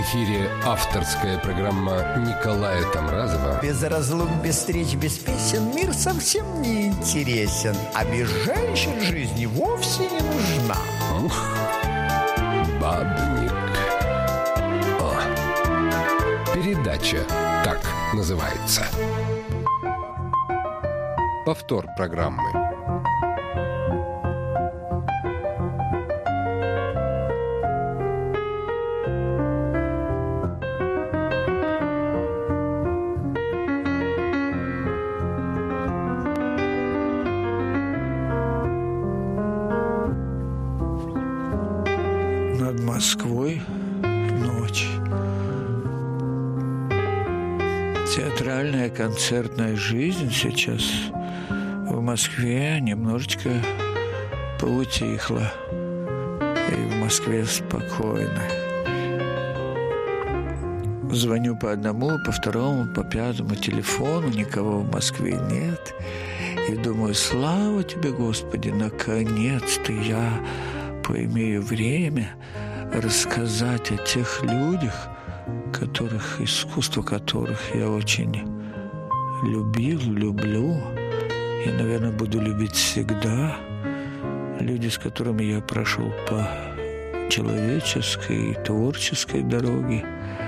эфире авторская программа Николая Тамразова. Без разлук, без встреч, без песен мир совсем не интересен, а без женщин жизни вовсе не нужна. Ух, бабник. О, передача так называется. Повтор программы. Над Москвой ночь. Театральная концертная жизнь сейчас в Москве немножечко поутихла. И в Москве спокойно. Звоню по одному, по второму, по пятому телефону. Никого в Москве нет. И думаю, слава тебе, Господи, наконец-то я поимею время рассказать о тех людях, искусство которых я очень любил, люблю и, наверное, буду любить всегда. Люди, с которыми я прошел по человеческой и творческой дороге.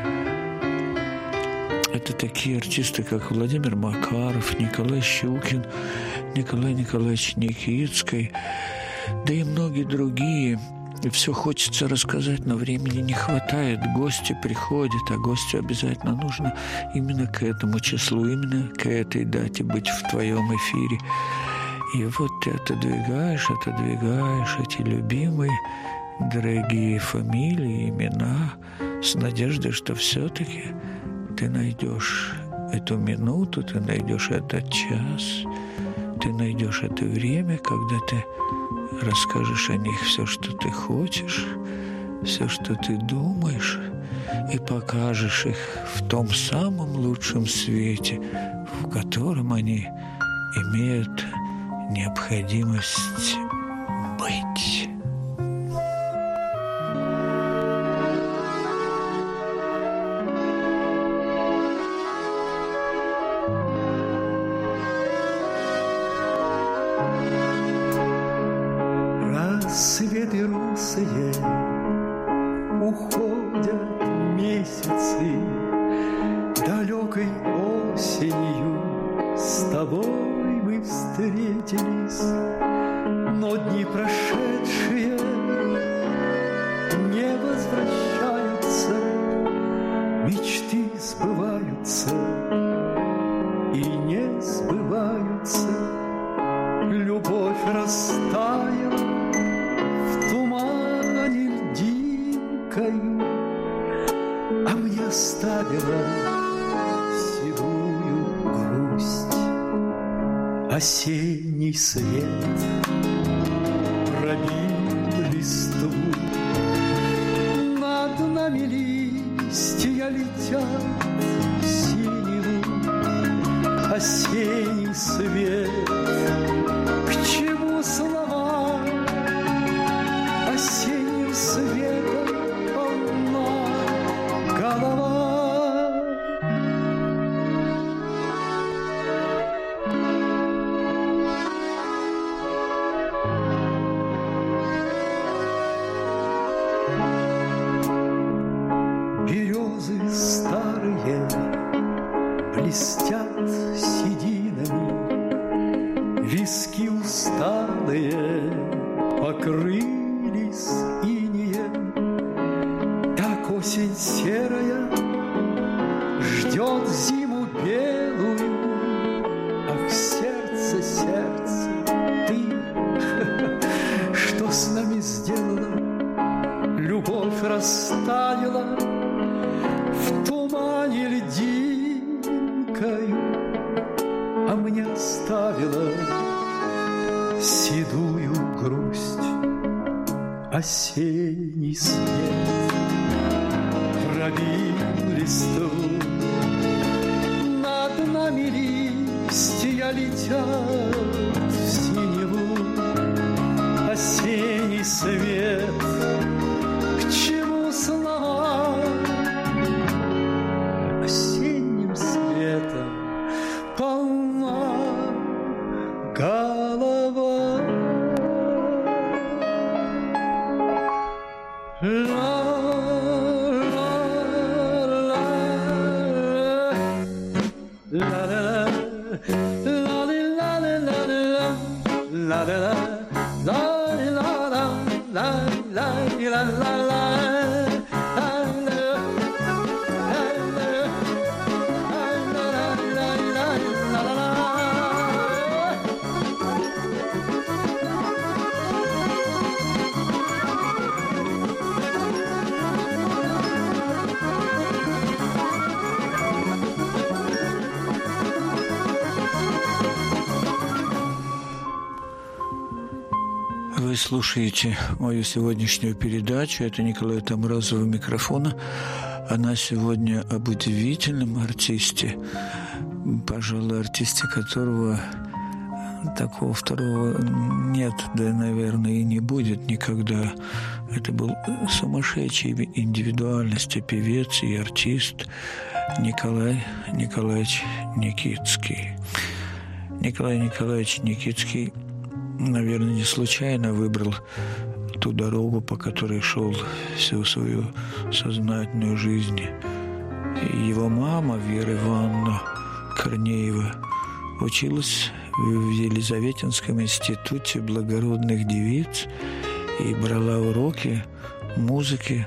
Это такие артисты, как Владимир Макаров, Николай Щукин, Николай Николаевич Никитский, да и многие другие. И все хочется рассказать, но времени не хватает. Гости приходят, а гостю обязательно нужно именно к этому числу, именно к этой дате быть в твоем эфире. И вот ты отодвигаешь эти любимые, дорогие фамилии, имена, с надеждой, что все-таки ты найдешь эту минуту, ты найдешь этот час, ты найдешь это время, когда ты расскажешь о них все, что ты хочешь, все, что ты думаешь, и покажешь их в том самом лучшем свете, в котором они имеют необходимость быть. Рассветы русые, уходят месяцы, далекой осенью с тобой мы встретились, но дни прошедшие не возвращаются, мечты сбываются и не сбываются, любовь растаяла в тумане льдинкою, а мне оставила седую грусть. Осенний свет пробил листву, над нами листья летят в синеву. Осенний свет, к чему слова? Осенним светом полна голова. Березы старые блестят сединами, виски усталые покрылись инеем. Так осень серая ждет зиму белую. Ах, сердце, сердце, ты, что с нами сделала? Любовь растаяла в тумане льдинкою, а мне оставила седую грусть. Осенний свет пробил листву, над нами листья летят в синеву. Осенний свет, к чему слова? Вы слушаете мою сегодняшнюю передачу. Это Николай Тамразов у микрофона. Она сегодня об удивительном артисте, пожалуй, артисте, которого такого второго нет, да, наверное, и не будет никогда. Это был сумасшедший индивидуальности певец и артист Николай Николаевич Никитский. Николай Николаевич Никитский, наверное, не случайно выбрал ту дорогу, по которой шел всю свою сознательную жизнь. Его мама, Вера Ивановна Корнеева, училась в Елизаветинском институте благородных девиц и брала уроки музыки,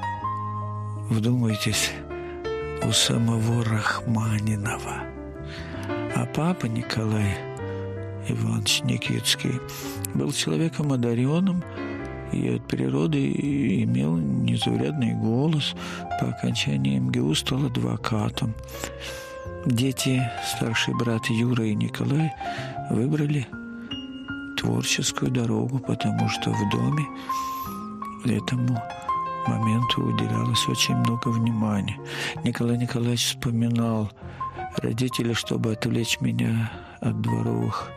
вдумайтесь, у самого Рахманинова. А папа Николай Иванович Никитский был человеком одаренным и от природы имел незаурядный голос. По окончании МГУ стал адвокатом. Дети, старший брат Юра и Николай, выбрали творческую дорогу, потому что в доме этому моменту уделялось очень много внимания. Николай Николаевич вспоминал: родители, чтобы отвлечь меня от дворовых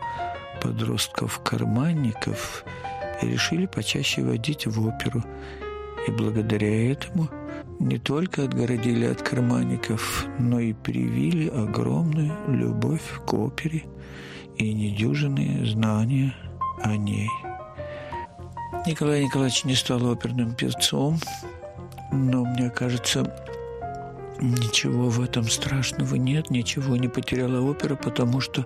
подростков-карманников, решили почаще водить в оперу. И благодаря этому не только отгородили от карманников, но и привили огромную любовь к опере и недюжинные знания о ней. Николай Николаевич не стал оперным певцом, но, мне кажется, ничего в этом страшного нет, ничего не потеряла опера, потому что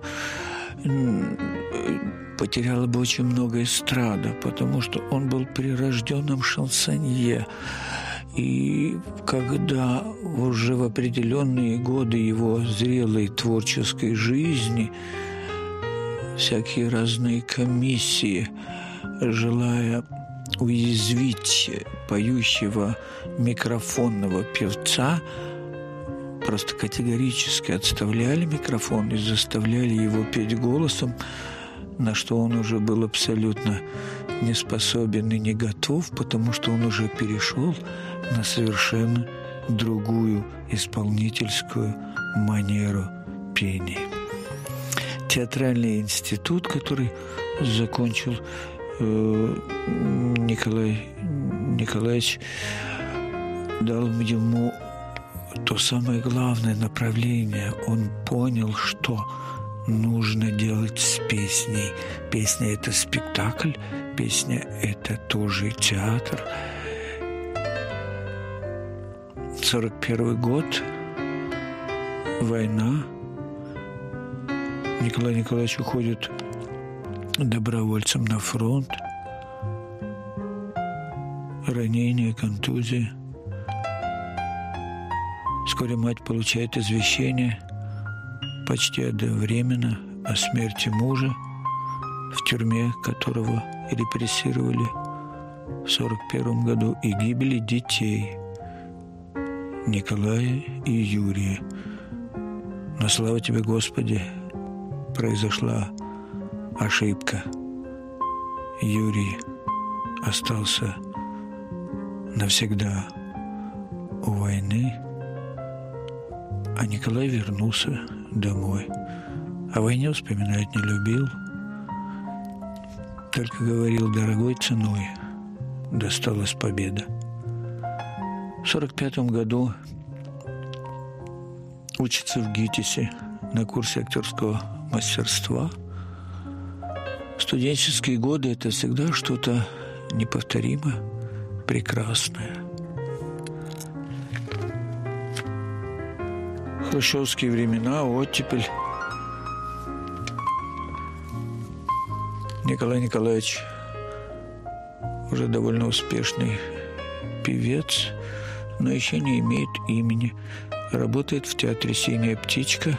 потеряла бы очень много эстрада, потому что он был прирожденным шансонье. И когда уже в определенные годы его зрелой творческой жизни всякие разные комиссии, желая уязвить поющего микрофонного певца, просто категорически отставляли микрофон и заставляли его петь голосом, на что он уже был абсолютно не способен и не готов, потому что он уже перешел на совершенно другую исполнительскую манеру пения. Театральный институт, который закончил Николай Николаевич, дал ему то самое главное направление. Он понял, что нужно делать с песней. Песня – это спектакль, песня – это тоже театр. 1941 год, война. Николай Николаевич уходит добровольцем на фронт. Ранение, контузия. Вскоре мать получает извещение почти одновременно о смерти мужа, в тюрьме которого репрессировали в 1941 году, и гибели детей Николая и Юрия. Но слава тебе, Господи, произошла ошибка. Юрий остался навсегда у войны, а Николай вернулся домой. О войне вспоминать не любил, только говорил: дорогой ценой досталась победа. В 1945 году учится в ГИТИСе на курсе актерского мастерства. Студенческие годы – это всегда что-то неповторимое, прекрасное. Хрущевские времена, оттепель. Николай Николаевич уже довольно успешный певец, но еще не имеет имени. Работает в театре «Синяя птичка».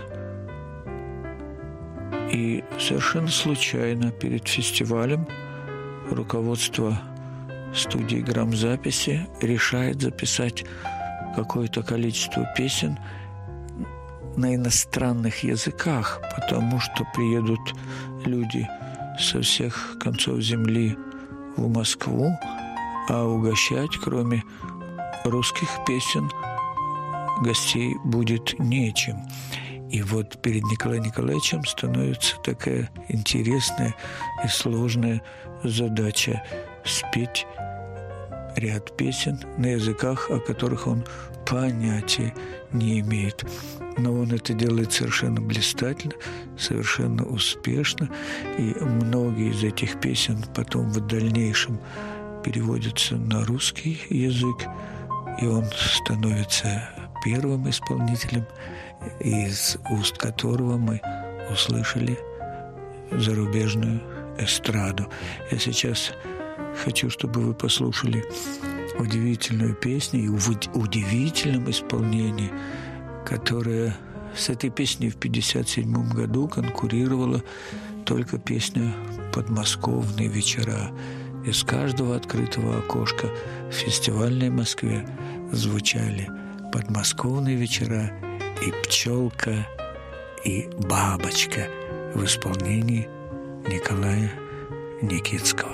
И совершенно случайно перед фестивалем руководство студии грамзаписи решает записать какое-то количество песен на иностранных языках, потому что приедут люди со всех концов земли в Москву, а угощать, кроме русских песен, гостей будет нечем. И вот перед Николаем Николаевичем становится такая интересная и сложная задача спеть ряд песен на языках, о которых он понятия не имеет. Но он это делает совершенно блистательно, совершенно успешно, и многие из этих песен потом в дальнейшем переводятся на русский язык, и он становится первым исполнителем, из уст которого мы услышали зарубежную эстраду. Я сейчас хочу, чтобы вы послушали удивительную песню и в удивительном исполнении, которая с этой песней в 1957 году конкурировала только песня «Подмосковные вечера». Из каждого открытого окошка в фестивальной Москве звучали «Подмосковные вечера» и «Пчелка», и «Бабочка» в исполнении Николая Никитского.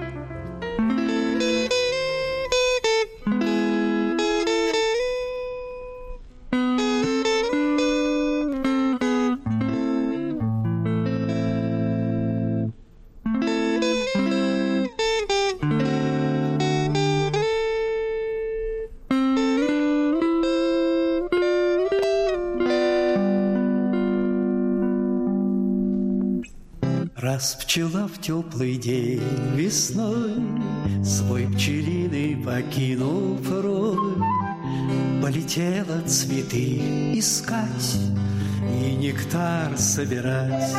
Раз пчела в теплый день весной свой пчелиный покинул рой, полетела цветы искать и нектар собирать,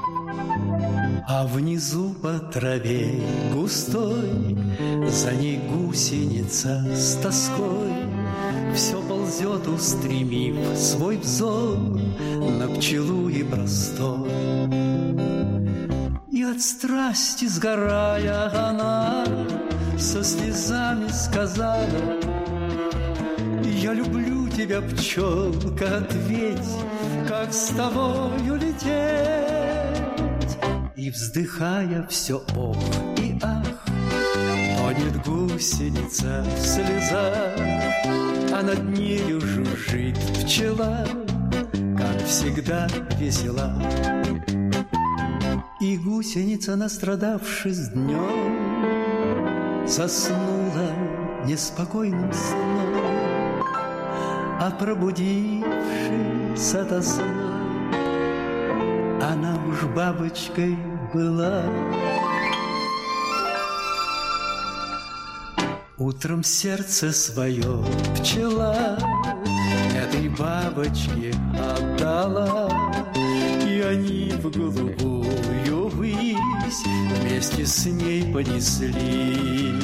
а внизу по траве густой за ней гусеница с тоской все ползет, устремив свой взор на пчелу и простор. И от страсти сгорая она со слезами сказала: я люблю тебя, пчелка, ответь, как с тобою лететь. И вздыхая все ох и ах, тонет гусеница в слезах, а над нею жужжит пчела, как всегда весела. И гусеница, настрадавшись днем, заснула неспокойным сном, а пробудившись ото сна, она уж бабочкой была. Утром сердце свое пчела этой бабочке отдала, и они в голубую высь вместе с ней понеслись.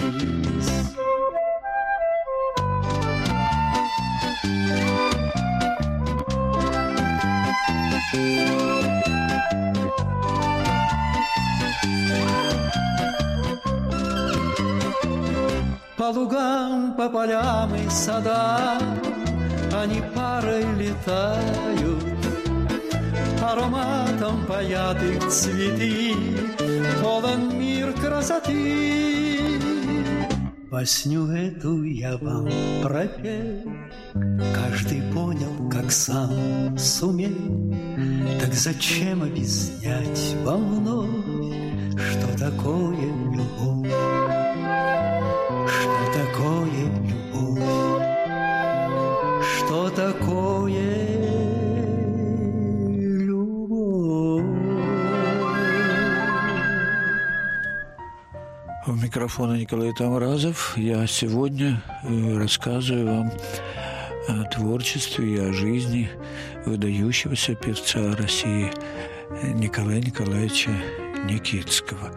По лугам, по полям и садам они парой летают, ароматом паят их цветы, полон мир красоты. Песню эту я вам пропел, каждый понял, как сам сумел. Так зачем объяснять вам вновь, что такое любовь? Что такое любовь? Что такое любовь? микрофона Николай Тамразов. Я сегодня рассказываю вам о творчестве и о жизни выдающегося певца России Николая Николаевича Никитского.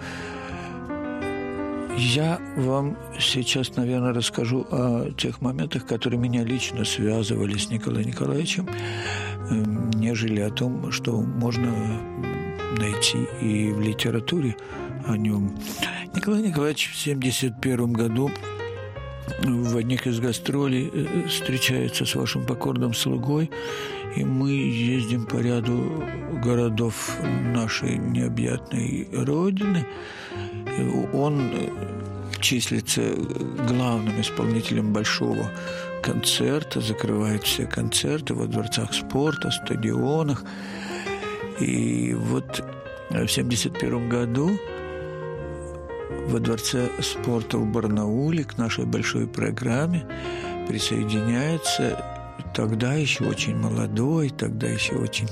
Я вам сейчас, наверное, расскажу о тех моментах, которые меня лично связывали с Николаем Николаевичем, нежели о том, что можно найти и в литературе о нем. Николай Николаевич в 1971 году в одних из гастролей встречается с вашим покорным слугой, и мы ездим по ряду городов нашей необъятной родины. Он числится главным исполнителем большого концерта, закрывает все концерты во дворцах спорта, стадионах. И вот в 1971 году во Дворце спорта в Барнауле к нашей большой программе присоединяется тогда еще очень молодой, тогда еще очень,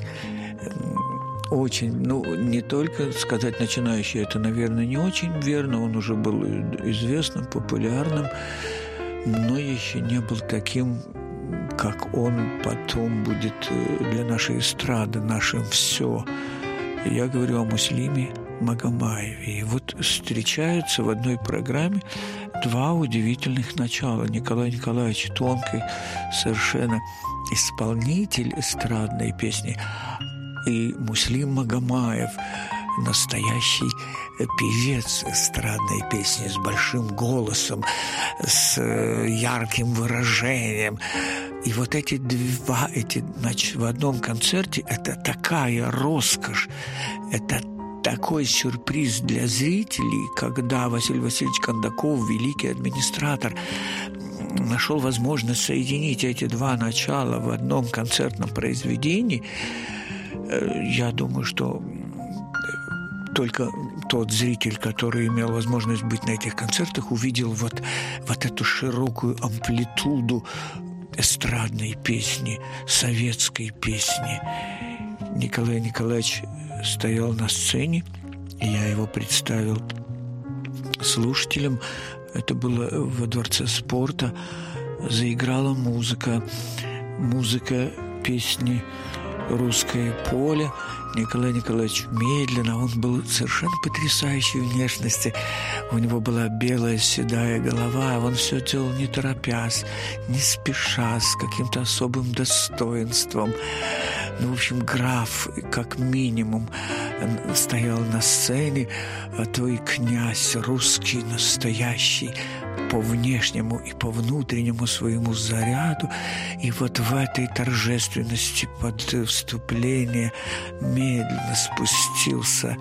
не только сказать начинающий, это, наверное, не очень верно, он уже был известным, популярным, но еще не был таким, как он потом будет для нашей эстрады, нашим все. Я говорю о Муслиме Магомаеве. И вот встречаются в одной программе два удивительных начала. Николай Николаевич тонкий совершенно исполнитель эстрадной песни, и Муслим Магомаев настоящий певец эстрадной песни с большим голосом, с ярким выражением. И вот эти два, в одном концерте, это такая роскошь, это такой сюрприз для зрителей, когда Василий Васильевич Кондаков, великий администратор, нашел возможность соединить эти два начала в одном концертном произведении. Я думаю, что только тот зритель, который имел возможность быть на этих концертах, увидел вот эту широкую амплитуду эстрадной песни, советской песни. Николай Николаевич стоял на сцене, и я его представил слушателям. Это было во Дворце спорта. Заиграла музыка песни «Русское поле». Николай Николаевич медленно, он был совершенно потрясающей внешности. У него была белая седая голова, он все делал не торопясь, не спеша, с каким-то особым достоинством. В общем, граф, как минимум, стоял на сцене, а то и князь русский настоящий, по внешнему и по внутреннему своему заряду. И вот в этой торжественности под вступление медленно спустился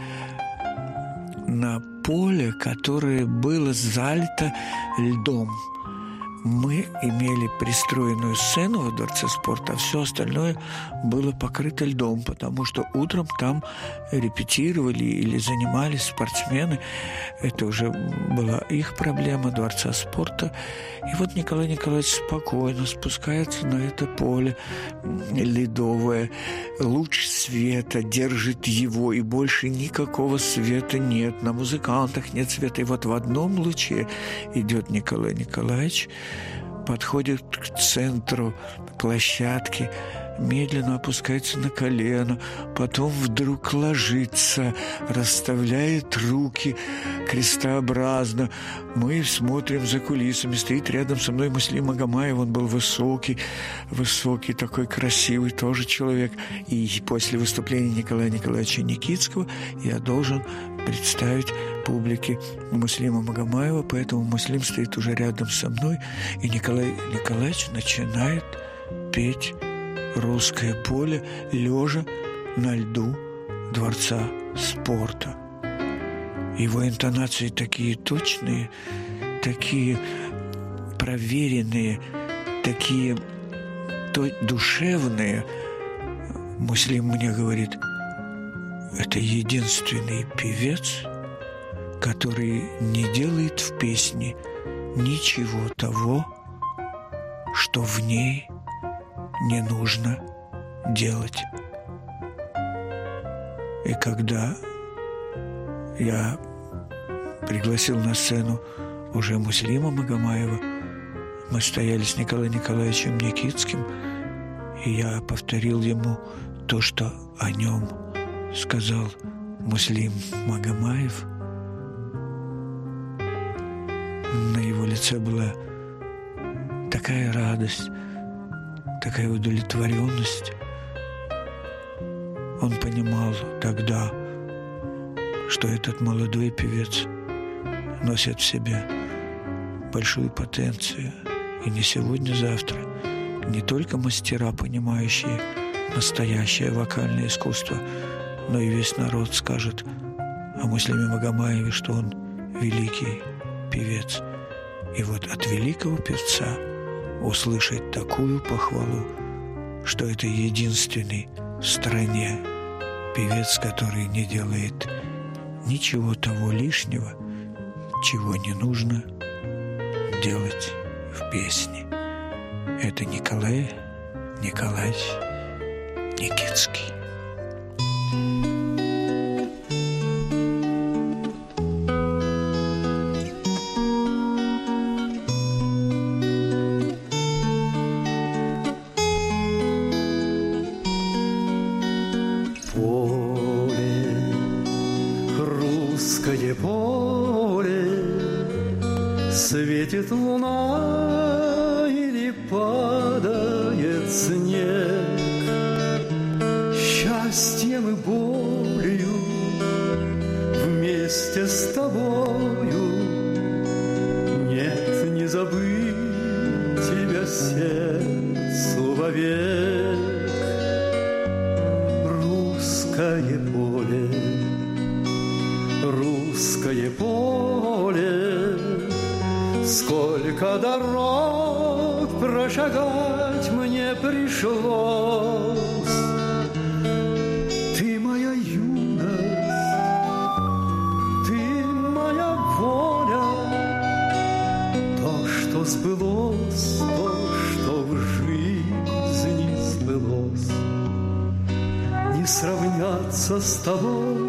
на поле, которое было залито льдом. Мы имели пристроенную сцену во Дворце спорта, а все остальное было покрыто льдом, потому что утром там репетировали или занимались спортсмены. Это уже была их проблема, Дворца спорта. И вот Николай Николаевич спокойно спускается на это поле ледовое. Луч света держит его, и больше никакого света нет. На музыкантах нет света. И вот в одном луче идет Николай Николаевич, подходит к центру площадки, медленно опускается на колено, потом вдруг ложится, расставляет руки крестообразно. Мы смотрим за кулисами. Стоит рядом со мной Муслим Магомаев. Он был высокий, такой красивый тоже человек. И после выступления Николая Николаевича Никитского я должен представить публике Муслима Магомаева, поэтому Муслим стоит уже рядом со мной, и Николай Николаевич начинает петь «Русское поле», лежа на льду Дворца спорта. Его интонации такие точные, такие проверенные, такие душевные. Муслим мне говорит: это единственный певец, который не делает в песне ничего того, что в ней не нужно делать. И когда я пригласил на сцену уже Муслима Магомаева. Мы стояли с Николаем Николаевичем Никитским, и я повторил ему то, что о нем сказал Муслим Магомаев. На его лице была такая радость, такая удовлетворенность. Он понимал тогда, что этот молодой певец носит в себе большую потенцию. И не сегодня-завтра не только мастера, понимающие настоящее вокальное искусство, но и весь народ скажет о Муслиме Магомаеве, что он великий певец. И вот от великого певца услышать такую похвалу, что это единственный в стране певец, который не делает ничего того лишнего, чего не нужно делать в песне. Это Николай Николаевич Никитский. Русское поле, светит луна или падает снег, счастьем и болью вместе с тобою. Нет, не забыть тебя сердцу вовек. Русское поле, русское поле, сколько дорог прошагать мне пришлось. Ты моя юность, ты моя воля, то, что сбылось, то, что в жизни сбылось, не сравнятся с тобой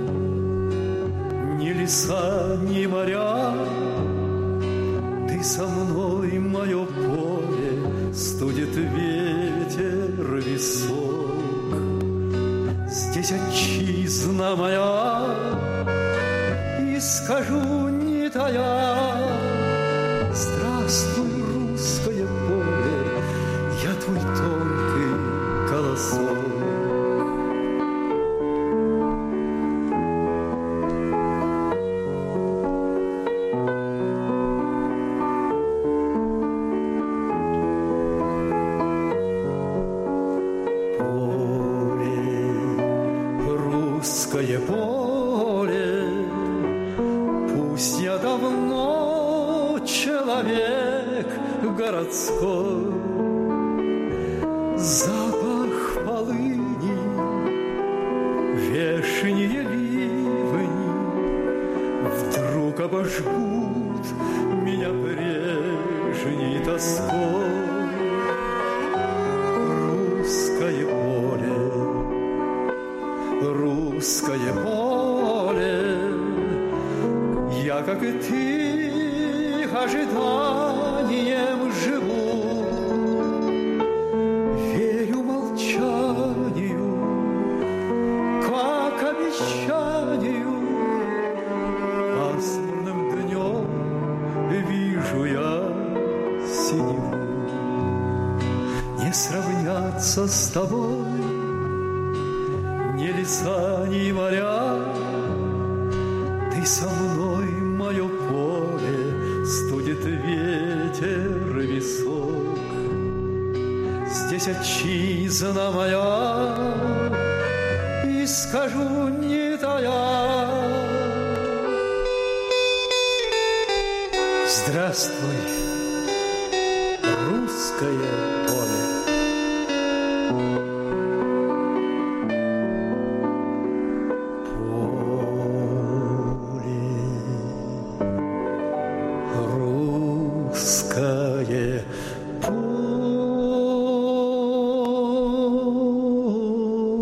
ни леса, ни моря. Ты со мной, мое поле, студит ветер висок. Здесь отчизна моя, и скажу, не тая: здравствуй, русское поле, я твой тонкий колосок. Русское поле, пусть я давно человек городской, запах полыни, вешние ливни вдруг обожгут меня прежней тоской. Русское поле, русское поле, я, как и ты, ожиданием живу, верю молчанию, как обещанию. Пасмурным днем вижу я синеву. Не сравняться с тобой ни леса, ни моря. Ты со мной, мое поле, студит ветер висок. Здесь отчизна моя, и скажу, не тая: здравствуй, русское поле. Русское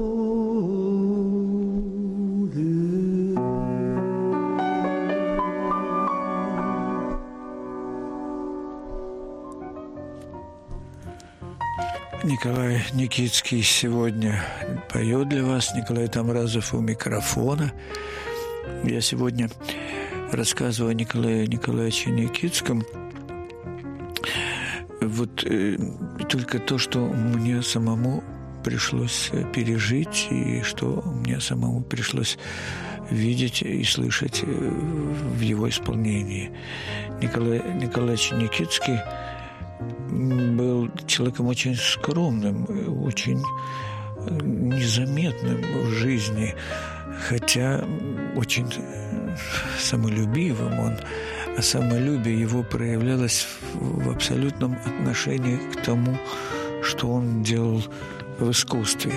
поле. Николай Никитский сегодня поет для вас. Николай Тамразов у микрофона. Я сегодня рассказываю о Николае Николаевиче Никитском. Вот только то, что мне самому пришлось пережить, и что мне самому пришлось видеть и слышать в его исполнении. Николай Николаевич Никитский был человеком очень скромным, очень незаметным в жизни, хотя очень самолюбивым. А самолюбие его проявлялось в абсолютном отношении к тому, что он делал в искусстве.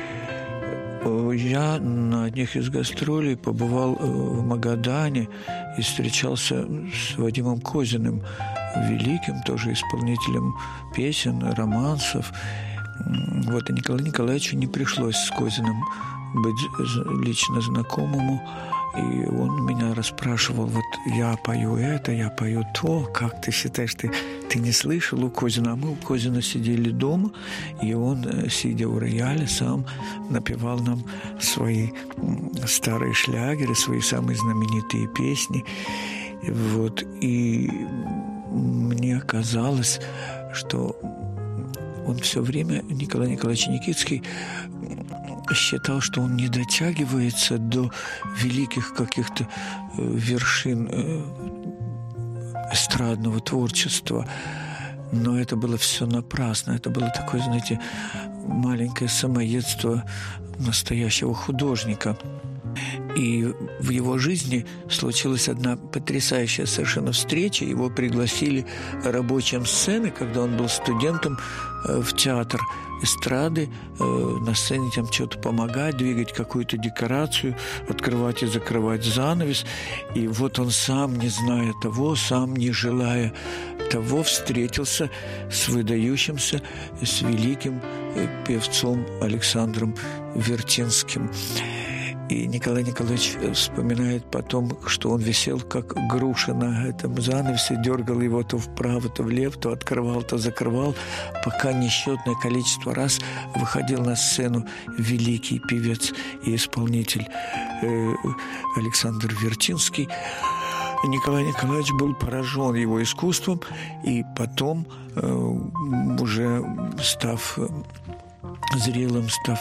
Я на одних из гастролей побывал в Магадане и встречался с Вадимом Козиным, великим тоже исполнителем песен, романсов. Вот, и Николаю Николаевичу не пришлось с Козиным быть лично знакомому, и он меня расспрашивал, вот я пою это, я пою то, как ты считаешь, ты не слышал у Козина? А мы у Козина сидели дома, и он, сидя у рояля, сам напевал нам свои старые шлягеры, свои самые знаменитые песни. Вот, и мне казалось, что он все время, Николай Николаевич Никитский, считал, что он не дотягивается до великих каких-то вершин эстрадного творчества. Но это было все напрасно. Это было такое, знаете, маленькое самоедство настоящего художника. И в его жизни случилась одна потрясающая совершенно встреча. Его пригласили рабочим сцены, когда он был студентом, в театр эстрады, на сцене там что-то помогать, двигать какую-то декорацию, открывать и закрывать занавес. И вот он сам, не зная того, сам не желая того, встретился с выдающимся, с великим певцом Александром Вертинским. И Николай Николаевич вспоминает потом, что он висел как груша на этом занавесе, дергал его то вправо, то влево, то открывал, то закрывал, пока несчетное количество раз выходил на сцену великий певец и исполнитель Александр Вертинский. Николай Николаевич был поражен его искусством, и потом, уже став зрелым, став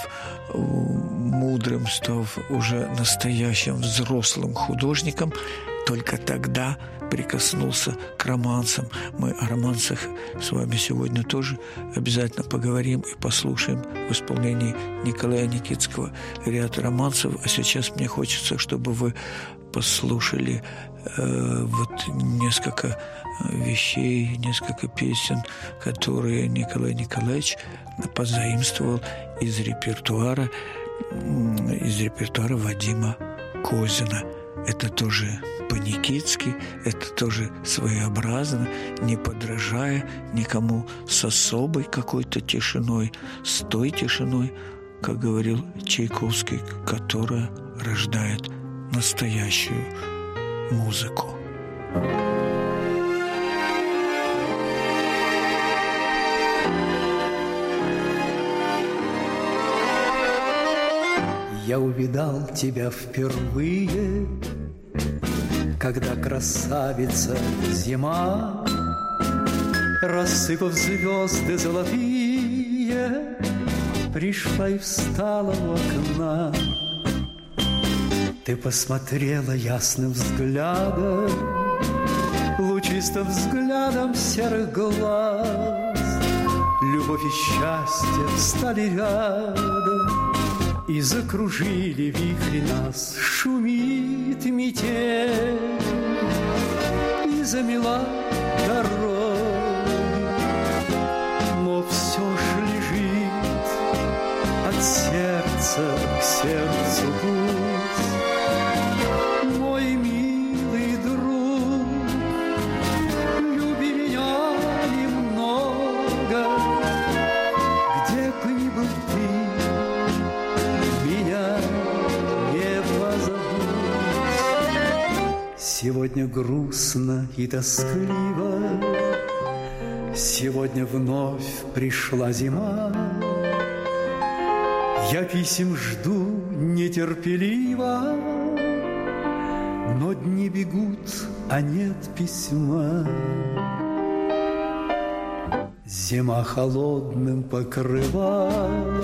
мудрым, став уже настоящим взрослым художником, только тогда прикоснулся к романсам. Мы о романсах с вами сегодня тоже обязательно поговорим и послушаем в исполнении Николая Никитского ряд романсов. А сейчас мне хочется, чтобы вы послушали вот несколько вещей, несколько песен, которые Николай Николаевич позаимствовал из репертуара Вадима Козина. Это тоже по-никитски, это тоже своеобразно, не подражая никому, с особой какой-то тишиной, с той тишиной, как говорил Чайковский, которая рождает настоящую музыку. Я увидал тебя впервые, когда красавица зима, рассыпав звезды золотые, пришла и встала у окна. Ты посмотрела ясным взглядом, лучистым взглядом серых глаз. Любовь и счастье стали рядом и закружили вихри нас. Шумит метель и замела дороги, но все ж лежит от сердца к сердцу путь. Мой милый друг, люби меня немного, где бы ни был ты, меня не позабудь. Сегодня грустно и тоскливо, Сегодня вновь пришла зима, я писем жду нетерпеливо, но дни бегут, а нет письма. Зима холодным покрывалом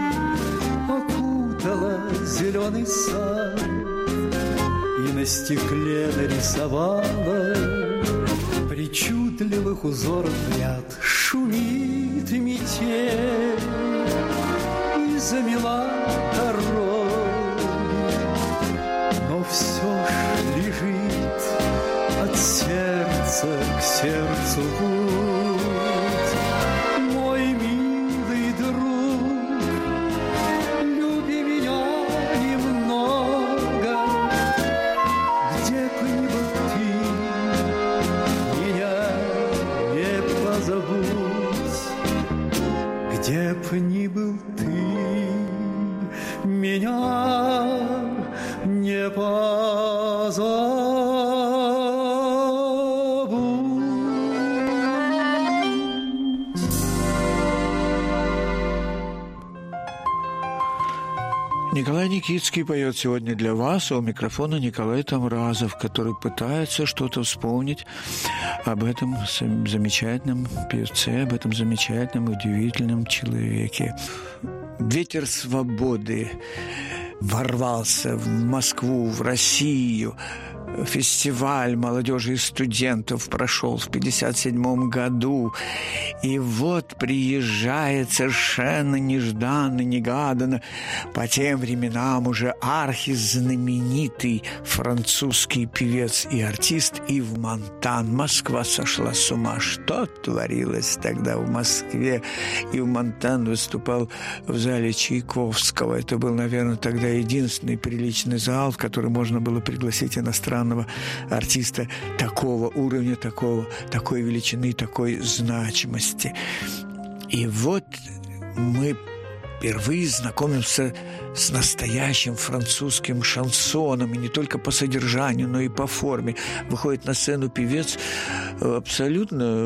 окутала зеленый сад и на стекле нарисовала причудливых узоров ряд. Шумит метель и замела дороги, но все ж лежит от сердца к сердцу путь. Мой милый друг, люби меня немного, где бы ни был ты, меня не позабудь. Где бы ни был ты, меня не позабудь. Николай Никитский поет сегодня для вас, а у микрофона Николай Тамразов, который пытается что-то вспомнить об этом замечательном певце, об этом замечательном, удивительном человеке. Ветер свободы ворвался в Москву, в Россию. Фестиваль молодежи и студентов прошел в 1957 году. И вот приезжает совершенно нежданно, негаданно, по тем временам уже архизнаменитый французский певец и артист Ив Монтан. Москва сошла с ума. Что творилось тогда в Москве? Ив Монтан выступал в зале Чайковского. Это был, наверное, тогда единственный приличный зал, в который можно было пригласить иностранного артиста такого уровня, такой величины, такой значимости. И вот мы впервые знакомимся с настоящим французским шансоном, и не только по содержанию, но и по форме. Выходит на сцену певец абсолютно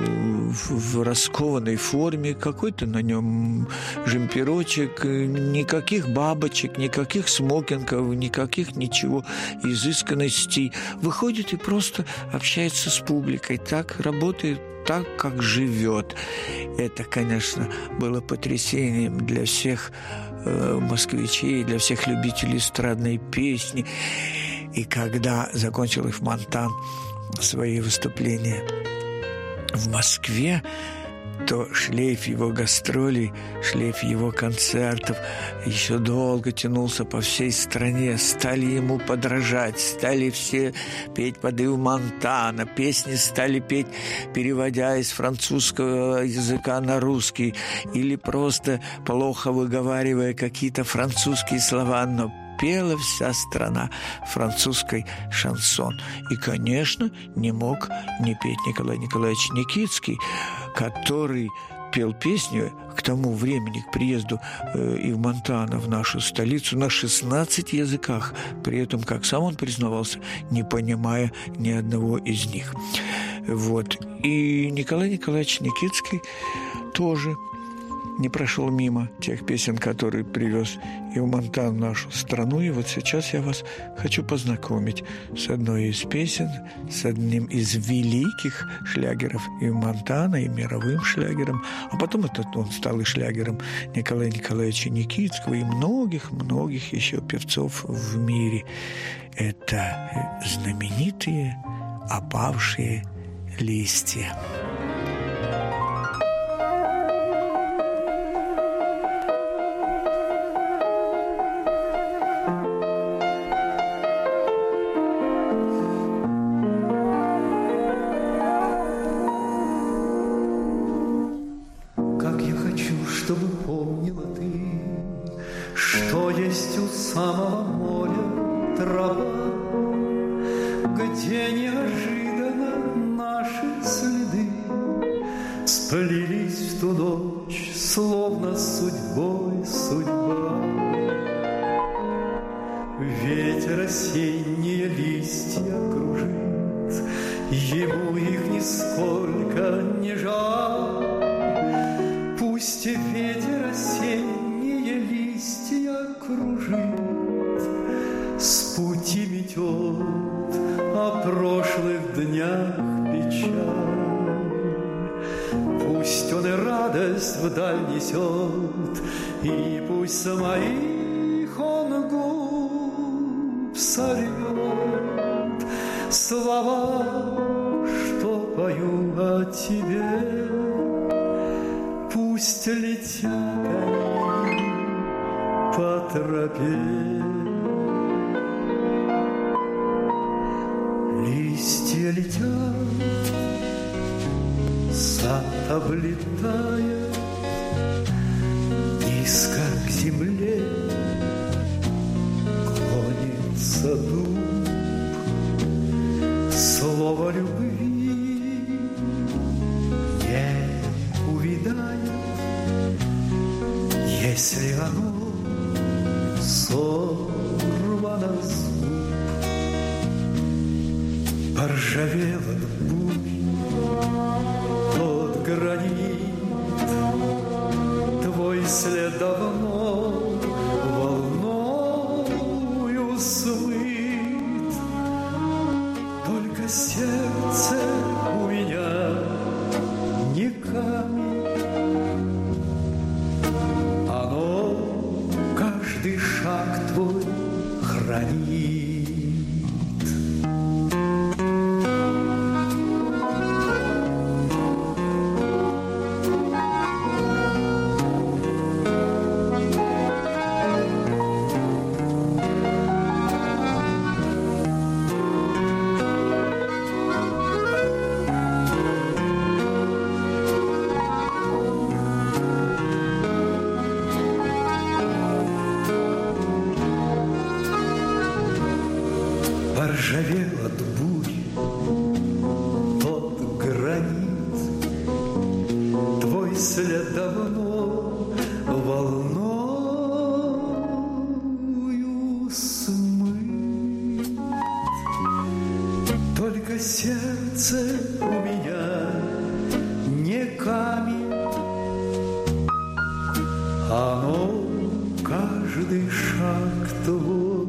в раскованной форме, какой-то на нем жемперочек, никаких бабочек, никаких смокингов, никаких ничего, изысканностей. Выходит и просто общается с публикой, так работает, так, как живет. Это, конечно, было потрясением для всех москвичей, для всех любителей эстрадной песни. И когда закончил Ив Монтан свои выступления в Москве, то шлейф его гастролей, шлейф его концертов еще долго тянулся по всей стране. Стали ему подражать, стали все петь под Ив Монтана, песни стали петь, переводя из французского языка на русский, или просто плохо выговаривая какие-то французские слова, но пела вся страна французский шансон. И, конечно, не мог не петь Николай Николаевич Никитский, который пел песню к тому времени, к приезду Ив Монтана в нашу столицу на 16 языках, при этом, как сам он признавался, не понимая ни одного из них. Вот. И Николай Николаевич Никитский тоже не прошел мимо тех песен, которые привез Ив Монтан в нашу страну. И вот сейчас я вас хочу познакомить с одной из песен, с одним из великих шлягеров Ив Монтана, и мировым шлягером. А потом он стал и шлягером Николая Николаевича Никитского и многих-многих еще певцов в мире. Это знаменитые «Опавшие листья». Чтобы помнила ты, что есть у самого моря трава, где неожиданно наши следы сплелись в ту ночь, словно судьбой судьба. Ветер осенние листья кружит ему их нисколько не жаль. Пусть ветер осенние листья кружит, с пути метет о прошлых днях печаль. Пусть он и радость вдаль несет, и пусть с моих он губ сорвет слова, что пою о тебе. Пусть летят они по тропе, листья летят, сад облетая, низко к земле клонится дуб. Слово любви не увядает, если оно сорвано с губ. Поржавел от бурь тот гранит, твой след давно волною смыт. Только сердце у меня не камень, оно каждый шаг твой хранит. Поржавел от бурь тот гранит, твой след давно волною смыт. Только сердце у меня не камень, оно каждый шаг твой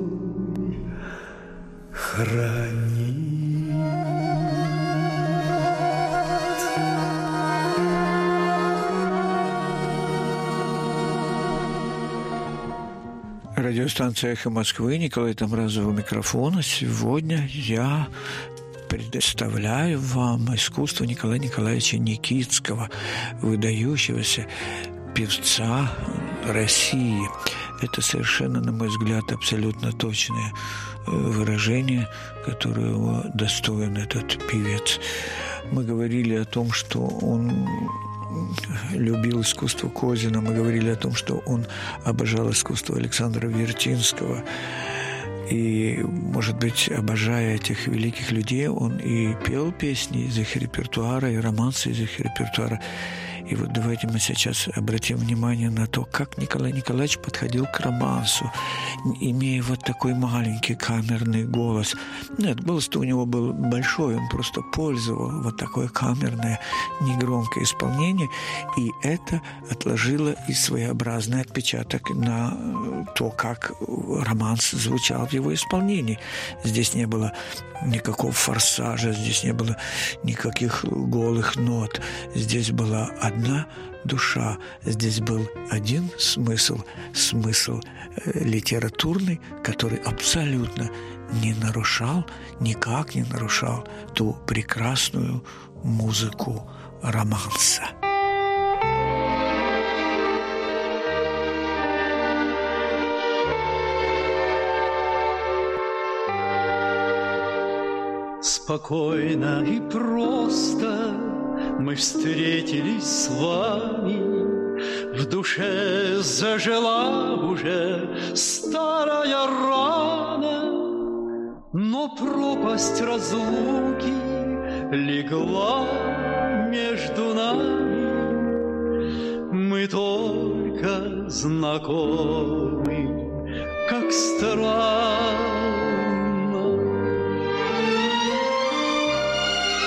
хранит. Радиостанция «Эхо Москвы», Николай Тамразов у микрофона. Сегодня я представляю вам искусство Николая Николаевича Никитского, выдающегося певца России. Это совершенно, на мой взгляд, абсолютно точное выражение, которого достоин этот певец. Мы говорили о том, что он любил искусство Козина, мы говорили о том, что он обожал искусство Александра Вертинского. И, может быть, обожая этих великих людей, он и пел песни из их репертуара, и романсы из их репертуара. И вот давайте мы сейчас обратим внимание на то, как Николай Николаевич подходил к романсу, имея вот такой маленький камерный голос. Нет, голос-то у него был большой, он просто пользовал вот такое камерное, негромкое исполнение, и это отложило и своеобразный отпечаток на то, как романс звучал в его исполнении. Здесь не было никакого форсажа, здесь не было никаких голых нот, здесь была одна душа, здесь был один смысл литературный, который абсолютно не нарушал, никак не нарушал ту прекрасную музыку романса. Спокойно и просто мы встретились с вами. В душе зажила уже старая рана, но пропасть разлуки легла между нами. Мы только знакомы, как странно.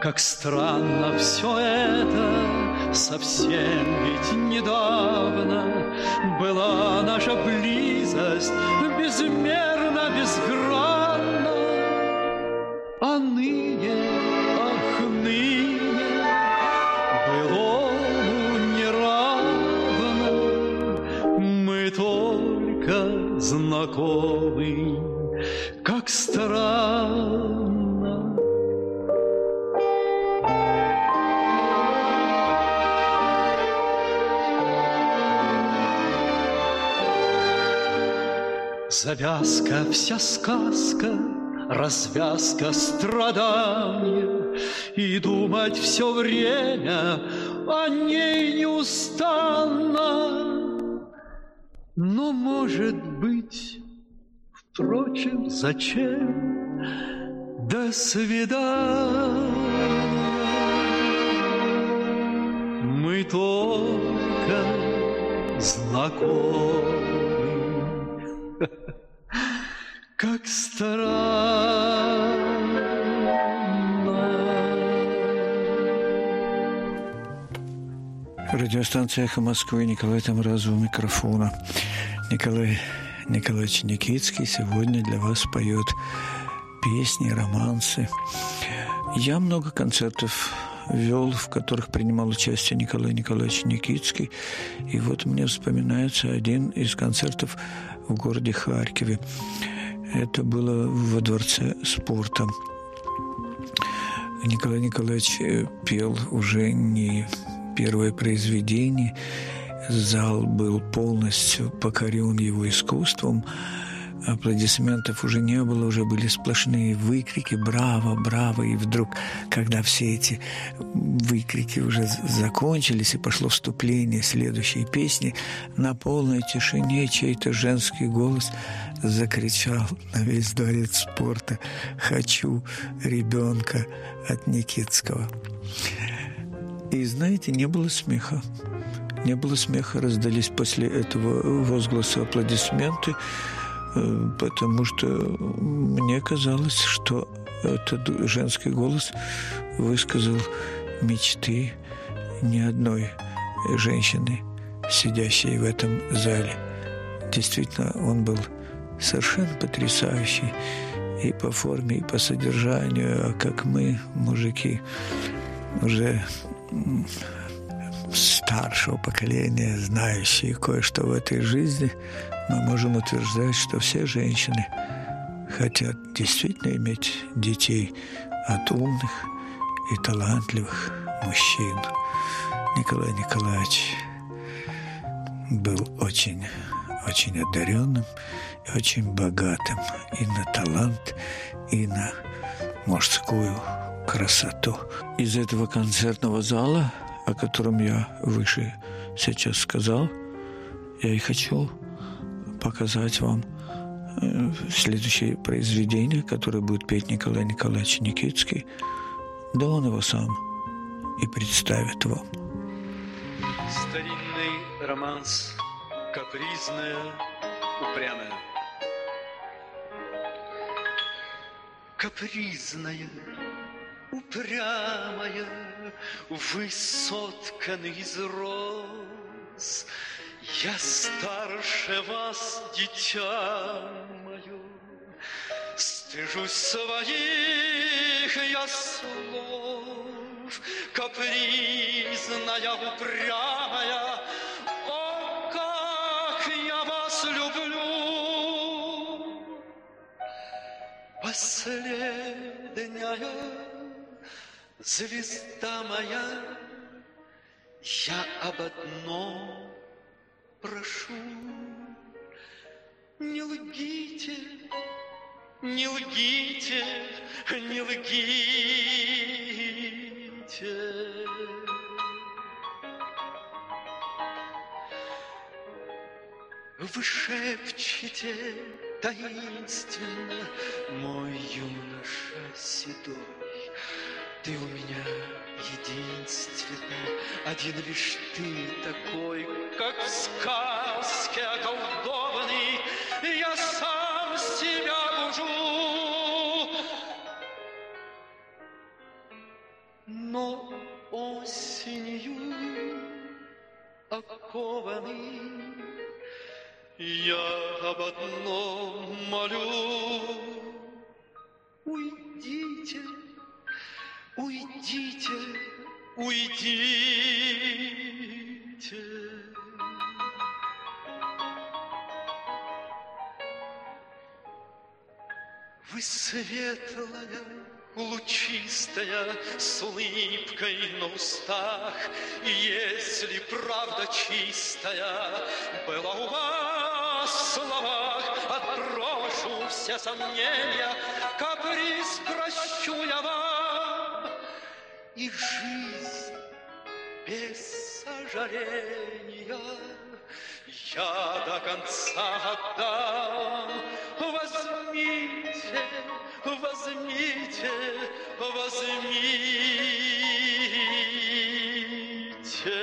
Как странно все это, совсем ведь недавно была наша близость безмерно, безгранна. А ныне, ах, ныне былому неравно. Мы только знакомы, как странно. Завязка вся сказка, развязка страдания, и думать все время о ней неустанно. Но, может быть, впрочем, зачем? До свидания. Мы только знакомы, как странно. Радиостанция «Эхо Москвы», Николай Тамразов у микрофона. Николай Николаевич Никитский сегодня для вас поет песни, романсы. Я много концертов вел, в которых принимал участие Николай Николаевич Никитский. И вот мне вспоминается один из концертов в городе Харькове. Это было во Дворце спорта. Николай Николаевич пел уже не первое произведение. Зал был полностью покорен его искусством. Аплодисментов уже не было, уже были сплошные выкрики «Браво! Браво!». И вдруг, когда все эти выкрики уже закончились и пошло вступление следующей песни, на полной тишине чей-то женский голос закричал на весь дворец спорта: «Хочу ребенка от Никитского». И, знаете, не было смеха. Не было смеха, раздались после этого возгласа аплодисменты, потому что мне казалось, что этот женский голос высказал мечты ни одной женщины, сидящей в этом зале. Действительно, он был совершенно потрясающий и по форме, и по содержанию. А как мы, мужики, уже старшего поколения, знающие кое-что в этой жизни, мы можем утверждать, что все женщины хотят действительно иметь детей от умных и талантливых мужчин. Николай Николаевич был очень одаренным и очень богатым и на талант, и на мужскую красоту. Из этого концертного зала, о котором я выше сейчас сказал, я и хочу показать вам следующее произведение, которое будет петь Николай Николаевич Никитский. Да он его сам и представит вам. Старинный романс, капризная, упрямая. Капризная, упрямая, высотканный из роз. Я старше вас, дитя мое, стыжусь своих я слов. Капризная, упрямая, о, как я вас люблю! Последняя звезда моя, я об одном прошу: не лгите, не лгите, не лгите. Вы шепчете таинственно, мой юноша седой, ты у меня единственный, один лишь ты такой, как в сказке околдованный, я сам себя бужу. Но осенью окованный я об одном молю: уйдите, уйдите, уйдите. Вы светлая, лучистая, с улыбкой на устах, и если правда чистая была у вас в словах, отброшу все сомнения, каприз прощу я вам, и жизнь без сожаления я до конца отдам. Возьмите, возьмите, возьмите.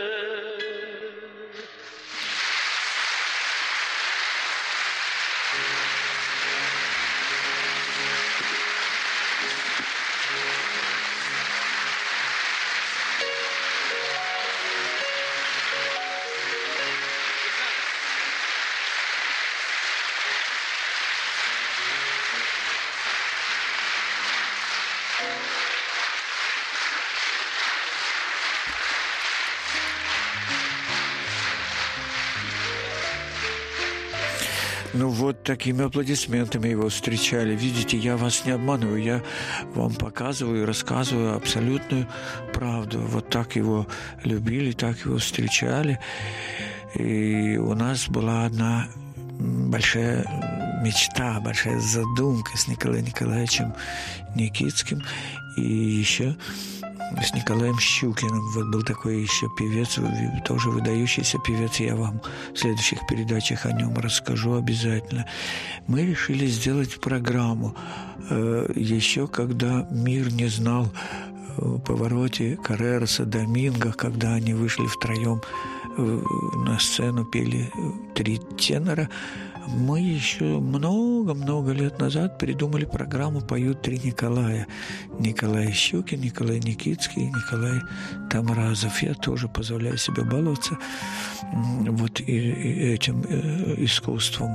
Ну вот такими аплодисментами его встречали. Видите, я вас не обманываю, я вам показываю, рассказываю абсолютную правду. Вот так его любили, так его встречали. И у нас была одна большая мечта, большая задумка с Николаем Николаевичем Никитским и еще с Николаем Щукиным. Вот был такой еще певец, тоже выдающийся певец. Я вам в следующих передачах о нем расскажу обязательно. Мы решили сделать программу еще когда мир не знал Паваротти, Каррераса, Доминго, когда они вышли втроем на сцену, пели три тенора. Мы еще много-много лет назад придумали программу «Поют три Николая». Николай Щукин, Николай Никитский, Николай Тамразов. Я тоже позволяю себе баловаться вот и этим искусством.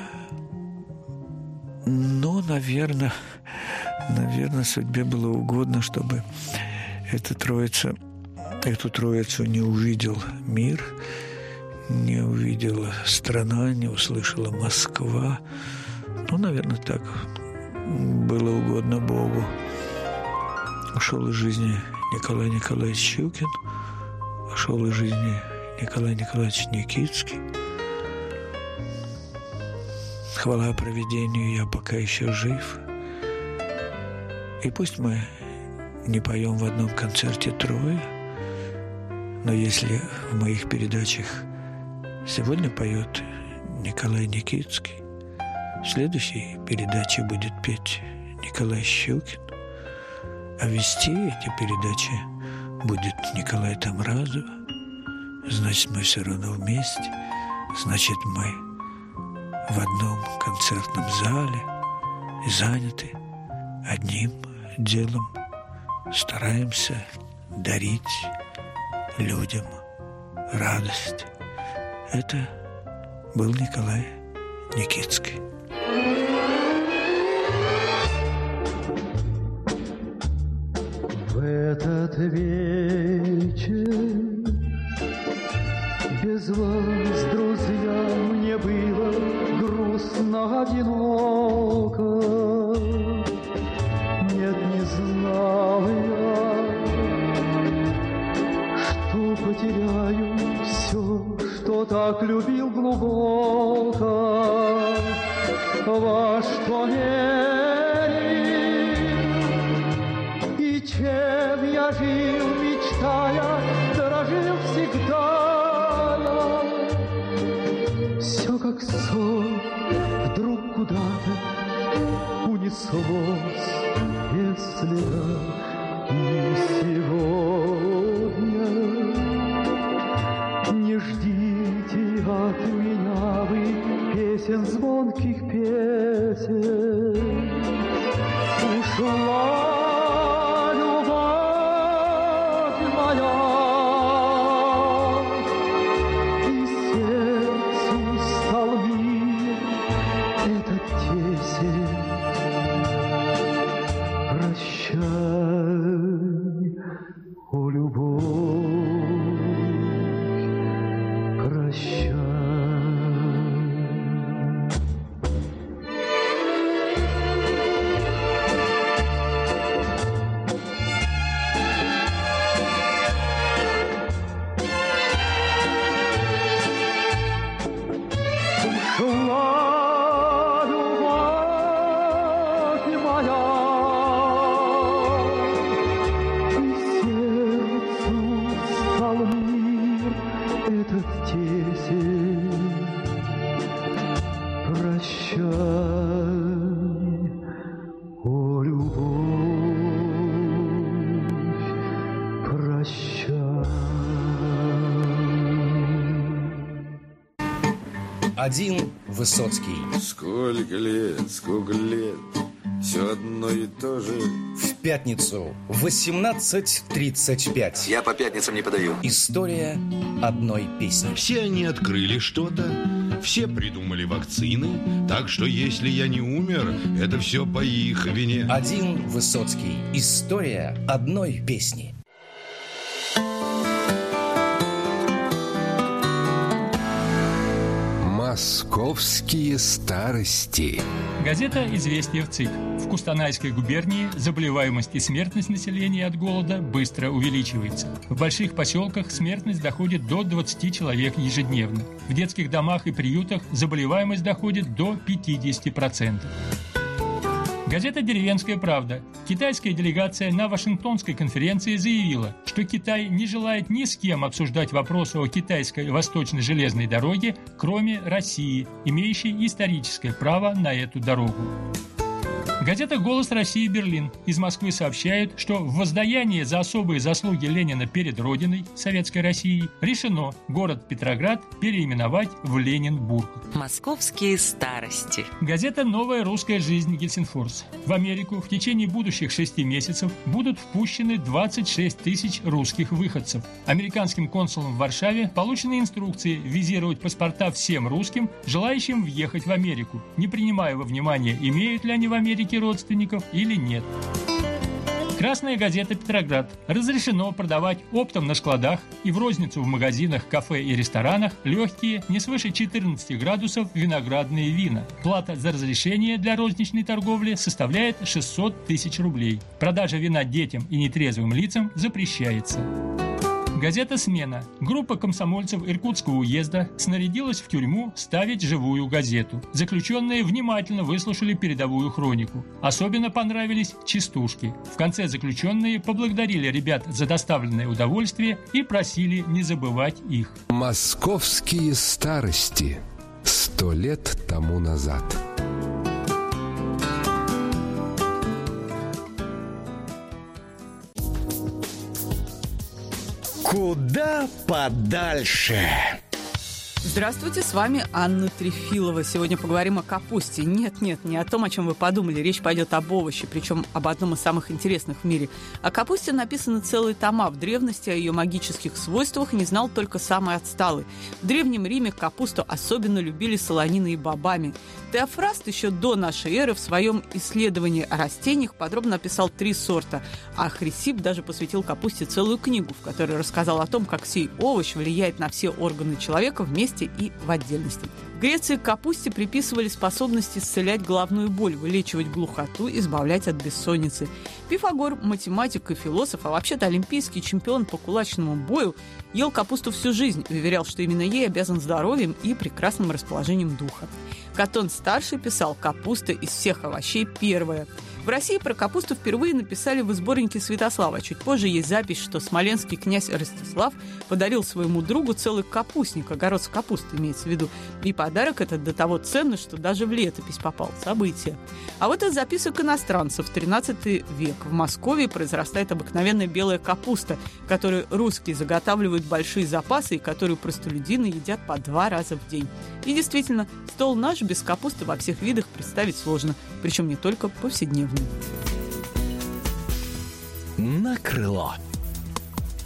Но, наверное, судьбе было угодно, чтобы эту троицу не увидел мир, не увидела страна, не услышала Москва. Ну, наверное, так было угодно Богу. Ушел из жизни Николай Николаевич Щукин, ушел из жизни Николай Николаевич Никитский. Хвала провидению, я пока еще жив. И пусть мы не поем в одном концерте трое, но если в моих передачах сегодня поет Николай Никитский, в следующей передаче будет петь Николай Щукин, а вести эти передачи будет Николай Тамразов, значит, мы все равно вместе, значит, мы в одном концертном зале и заняты одним делом, стараемся дарить людям радость. Это был Николай Никитский. В этот вечер без вас, друзья, мне было грустно, одиноко. Нет, не знал я, что потеряю все, что так любил глубоко. Во что верить и чем я жил, мечтая, дорожил всегда. Все как сон вдруг куда-то унеслось без следа. И сегодня не ждите от меня вы песен, звонких песен. Ушла любовь Прощай, о любовь, прощай. Ушла любовь моя, и сердцу стал мир этот тесен. Прощай, о любовь, прощай. Один Высоцкий. Сколько лет, все одно и то же. В пятницу в 18:35. Я по пятницам не подаю. История одной песни. Все они открыли что-то, все придумали вакцины, так что если я не умер, это все по их вине. Один Высоцкий. История одной песни. Московские старости. Газета «Известия» в ЦИК. В Кустанайской губернии заболеваемость и смертность населения от голода быстро увеличивается. В больших поселках смертность доходит до 20 человек ежедневно. В детских домах и приютах заболеваемость доходит до 50%. Газета «Деревенская правда». Китайская делегация на Вашингтонской конференции заявила, что Китай не желает ни с кем обсуждать вопросы о китайской восточной железной дороге, кроме России, имеющей историческое право на эту дорогу. Газета «Голос России. Берлин» из Москвы сообщает, что в воздаяние за особые заслуги Ленина перед Родиной, Советской Россией, решено город Петроград переименовать в Ленинбург. Московские старости. Газета «Новая русская жизнь. Гельсинфорс». В Америку в течение будущих 6 месяцев будут впущены 26 тысяч русских выходцев. Американским консулом в Варшаве получены инструкции визировать паспорта всем русским, желающим въехать в Америку, не принимая во внимание, имеют ли они в Америке родственников или нет. Красная газета «Петроград». Разрешено продавать оптом на складах и в розницу в магазинах, кафе и ресторанах легкие, не свыше 14 градусов виноградные вина. Плата за разрешение для розничной торговли составляет 600 тысяч рублей. Продажа вина детям и нетрезвым лицам запрещается. Газета «Смена». Группа комсомольцев Иркутского уезда снарядилась в тюрьму ставить живую газету. Заключенные внимательно выслушали передовую хронику. Особенно понравились частушки. В конце заключенные поблагодарили ребят за доставленное удовольствие и просили не забывать их. Московские старости. 100 лет тому назад. Куда подальше? Здравствуйте, с вами Анна Трефилова. Сегодня поговорим о капусте. Нет, не о том, о чем вы подумали. Речь пойдет об овоще, причем об одном из самых интересных в мире. О капусте написаны целые тома. В древности о ее магических свойствах не знал только самый отсталый. В Древнем Риме капусту особенно любили солонины и бобами. Теофраст еще до нашей эры в своем исследовании о растениях подробно описал 3 сорта, а Хрисип даже посвятил капусте целую книгу, в которой рассказал о том, как сей овощ влияет на все органы человека вместе и в отдельности. В Греции к капусте приписывали способность исцелять головную боль, вылечивать глухоту, избавлять от бессонницы. Пифагор, математик и философ, а вообще-то олимпийский чемпион по кулачному бою, ел капусту всю жизнь и уверял, что именно ей обязан здоровьем и прекрасным расположением духа. Катон-старший писал: «Капуста из всех овощей первая». В России про капусту впервые написали в сборнике Святослава. Чуть позже есть запись, что смоленский князь Ростислав подарил своему другу целый капустник, огород с капустой имеется в виду. И подарок этот до того ценный, что даже в летопись попал. Событие. А вот из записок иностранцев. 13 век. В Москве произрастает обыкновенная белая капуста, которую русские заготавливают большие запасы и которую простолюдины едят по 2 раза в день. И действительно, стол наш без капусты во всех видах представить сложно. Причем не только повседневный. На крыло.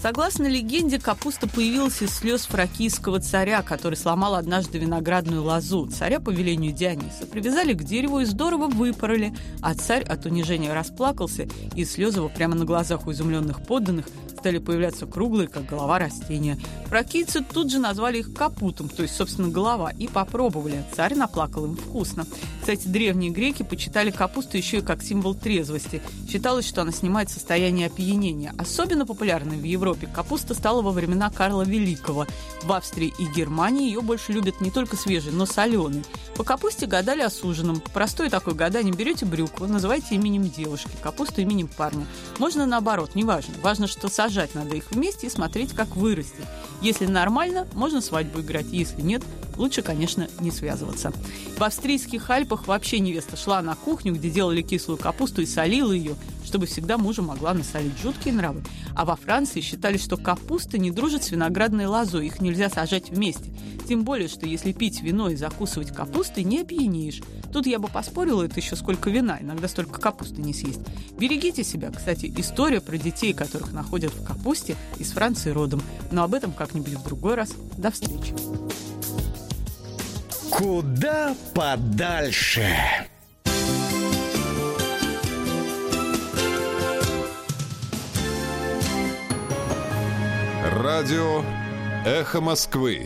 Согласно легенде, капуста появилась из слез фракийского царя, который сломал однажды виноградную лозу. Царя по велению Диониса привязали к дереву и здорово выпороли, а царь от унижения расплакался, и слезы его прямо на глазах у изумленных подданных стали появляться круглые, как голова растения. Фракийцы тут же назвали их капутом, то есть, собственно, голова, и попробовали. Царь наплакал им вкусно. Кстати, древние греки почитали капусту еще и как символ трезвости. Считалось, что она снимает состояние опьянения. Особенно популярной в Европе капуста стала во времена Карла Великого. В Австрии и Германии ее больше любят не только свежей, но соленой. По капусте гадали осуженным. Простое такое гадание: берете брюкву, называете именем девушки, капусту именем парня. Можно наоборот, неважно. Важно, что сажать надо их вместе и смотреть, как вырастет. Если нормально, можно свадьбу играть. Если нет, лучше, конечно, не связываться. В австрийских Альпах вообще невеста шла на кухню, где делали кислую капусту, и солила ее, чтобы всегда мужу могла насолить. Жуткие нравы. А во Франции считали, что капуста не дружит с виноградной лозой, их нельзя сажать вместе. Тем более, что если пить вино и закусывать капустой, не опьянеешь. Тут я бы поспорила, это еще сколько вина, иногда столько капусты не съесть. Берегите себя. Кстати, история про детей, которых находят в капусте, из Франции родом. Но об этом как-нибудь в другой раз. До встречи. Куда подальше? Радио «Эхо Москвы».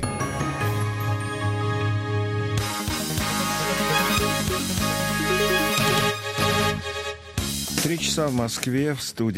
Три часа в Москве, в студии